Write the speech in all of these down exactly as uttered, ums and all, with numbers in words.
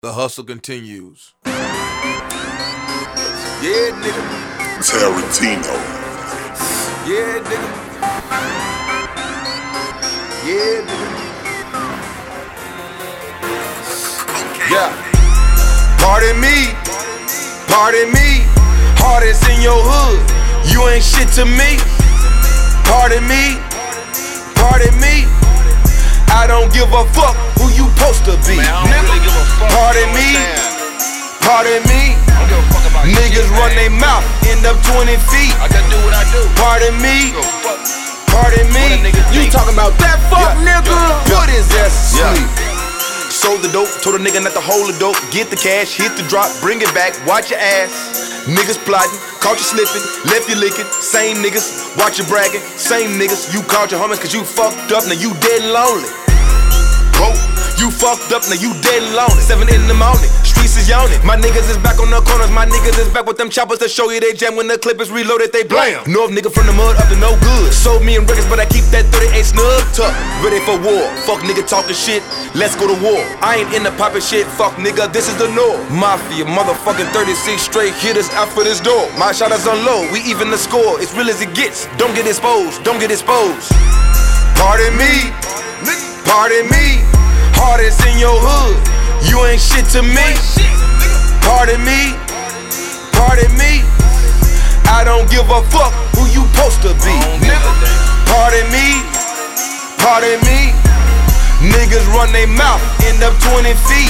The hustle continues. Yeah, nigga. Tarantino. Yeah, nigga. Yeah, nigga. Yeah. Pardon me. Pardon me. Hardest in your hood. You ain't shit to me. Pardon me. Pardon me. I don't give a fuck who you supposed to be. Man, I don't really give a fuck. Pardon me. Pardon me. I don't give a fuck about Niggas shit, run man. their mouth, end up twenty feet. I just do what I do. Pardon me. Give a fuck. Pardon me. What a nigga You think. talking about that fuck Yeah, nigga? yeah, Put his ass to Yeah. sleep. Sold the dope, told a nigga not to hold the dope. Get the cash, hit the drop, bring it back, watch your ass. Niggas plotting, caught you slipping, left you licking. Same niggas, watch you bragging. Same niggas, you called your homies cause you fucked up, now you dead and lonely. Whoa, you fucked up, now you dead and lonely. Seven in the morning, streets is yawning. My niggas is back on the corners, my niggas is back with them choppers to show you they jam. When the clip is reloaded, they blam. North nigga from the mud up to no good. Sold me in records, but I keep that thirty-eight snug tuck. Ready for war, fuck nigga talking shit, let's go to war. I ain't in the poppin' shit, fuck nigga, this is the norm. Mafia, motherfucking thirty-six straight hitters out for this door. My shot is on low, we even the score, it's real as it gets. Don't get exposed, don't get exposed. Pardon me, pardon me. Hardest in your hood, you ain't shit to me. Pardon me, pardon me. I don't give a fuck who you supposed to be. Pardon me, pardon me. Niggas run their mouth, end up twenty feet.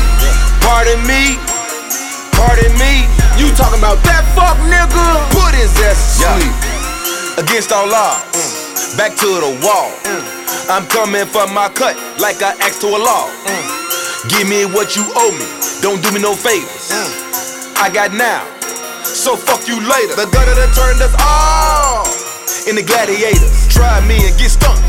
Pardon me, pardon me. You talking about that fuck nigga? Put his ass to sleep. Against all odds, back to the wall. I'm coming for my cut like I asked to a law. Give me what you owe me, don't do me no favors. I got now, so fuck you later. The gutter that turned us all in the gladiators. Try me and get stumped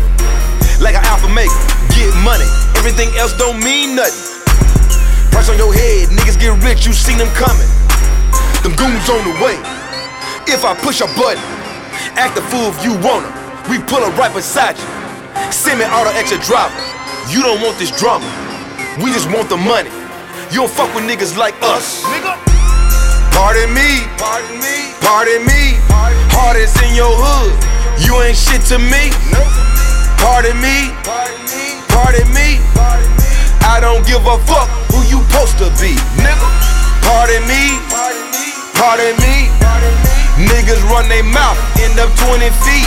like an alpha maker. Get money, everything else don't mean nothing. Price on your head, niggas get rich, you seen them coming. Them goons on the way. If I push a button, act the fool if you want 'em. We pull up right beside you. Send me all the extra drivers. You don't want this drama. We just want the money. You don't fuck with niggas like us. Nigga. Pardon me. Pardon me. Pardon me. Hardest in your hood. You ain't shit to me. Pardon me. Pardon me. I don't give a fuck who you supposed to be. Nigga. Pardon me. Pardon me. Niggas run their mouth, end up twenty feet.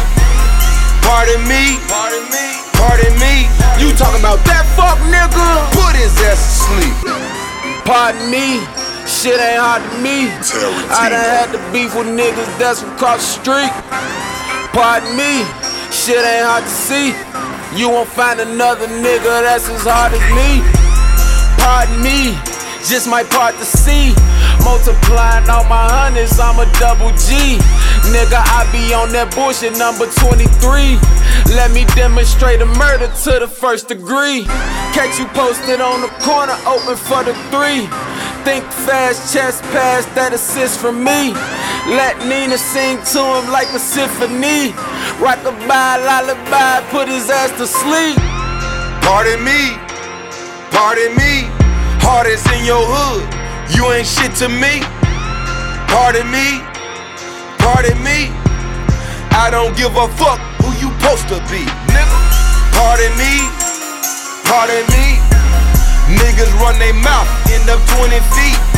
Pardon me, pardon me, pardon me. You talking about that fuck nigga? Put his ass to sleep. Pardon me, shit ain't hard to me. I done had to beef with niggas that's from across the street. Pardon me, shit ain't hard to see. You won't find another nigga that's as hard as me. Pardon me, just might part the sea. Multiplying all my hundreds, I'm a double G. Nigga, I be on that bullshit number twenty-three. Let me demonstrate a murder to the first degree. Catch you posted on the corner, open for the three. Think fast, chest pass, that assist from me. Let Nina sing to him like a symphony. Rock-a-bye, lullaby, put his ass to sleep. Pardon me, pardon me. Hardest in your hood, you ain't shit to me. Pardon me, pardon me. I don't give a fuck who you supposed to be. Nigga. Pardon me, pardon me. Niggas run their mouth, end up twenty feet.